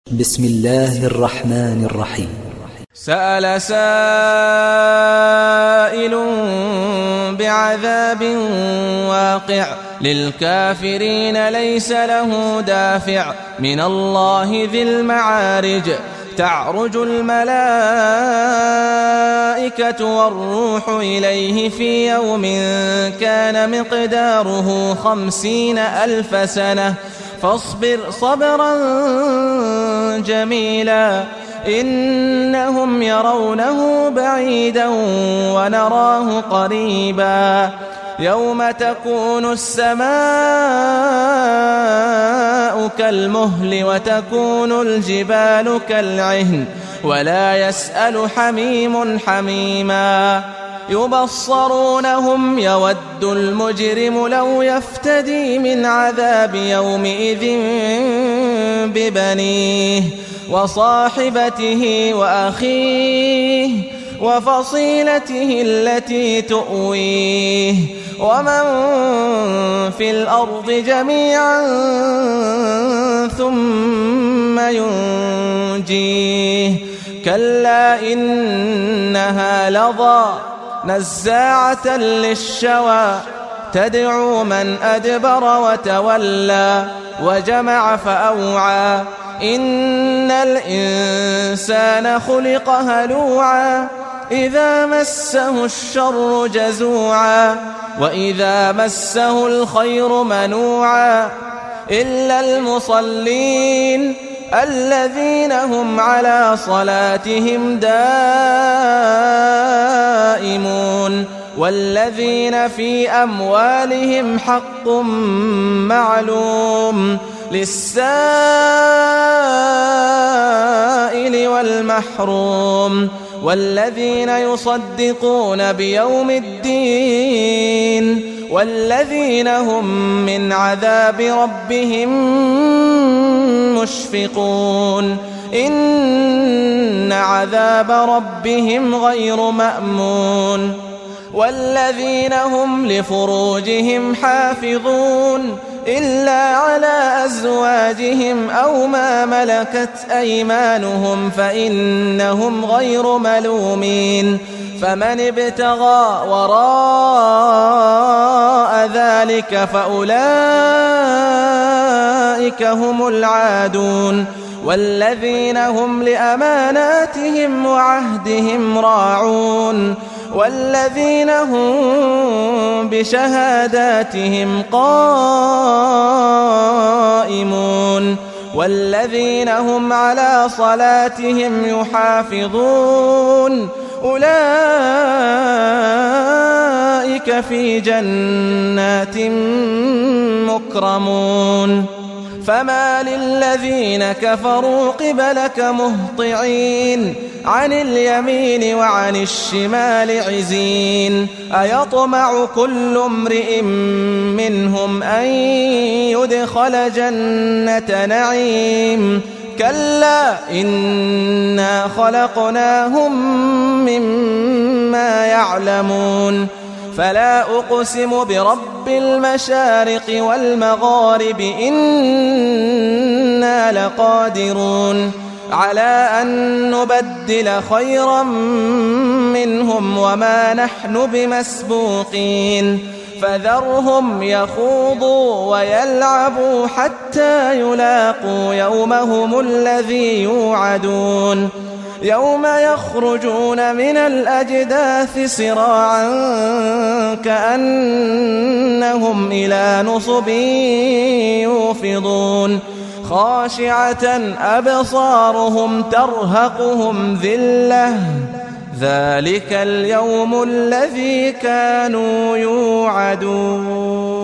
بسم الله الرحمن الرحيم. سأل سائل بعذاب واقع للكافرين ليس له دافع من الله ذي المعارج تعرج الملائكة والروح إليه في يوم كان مقداره 50,000 سنة فاصبر صبرا جميلا إنهم يرونه بعيدا ونراه قريبا يوم تكون السماء كالمهل وتكون الجبال كالعهن ولا يسأل حميم حميما يبصرونهم يود المجرم لو يفتدي من عذاب يومئذ ببنيه وصاحبته وأخيه وفصيلته التي تؤويه ومن في الأرض جميعا ثم ينجيه كلا إنها لظى نزاعة للشوى تدعو من أدبر وتولى وجمع فأوعى إن الإنسان خلق هلوعا إذا مسه الشر جزوعا وإذا مسه الخير منوعا إلا المصلين الذين هم على صلاتهم دائمون والذين في أموالهم حق معلوم للسائل والمحروم والذين يصدقون بيوم الدين والذين هم من عذاب ربهم مشفقون إن عذاب ربهم غير مأمون والذين هم لفروجهم حافظون إلا على أزواجهم أو ما ملكت أيمانهم فإنهم غير ملومين فمن ابتغى وراء ذلك فأولئك هم العادون والذين هم لأماناتهم وعهدهم راعون والذين هم بشهاداتهم قائمون والذين هم على صلاتهم يحافظون أولئك في جنات مكرمون فما للذين كفروا قبلك مهطعين عن اليمين وعن الشمال عزين أيطمع كل امرئ منهم أن يدخل جنة نعيم كلا إنا خلقناهم مما يعلمون فلا أقسم برب المشارق والمغارب إنا لقادرون على أن نبدل خيرا منهم وما نحن بمسبوقين فذرهم يخوضوا ويلعبوا حتى يلاقوا يومهم الذي يوعدون يوم يخرجون من الأجداث سراعا كأنهم إلى نصب يوفضون خاشعة أبصارهم ترهقهم ذلة ذلك اليوم الذي كانوا يوعدون.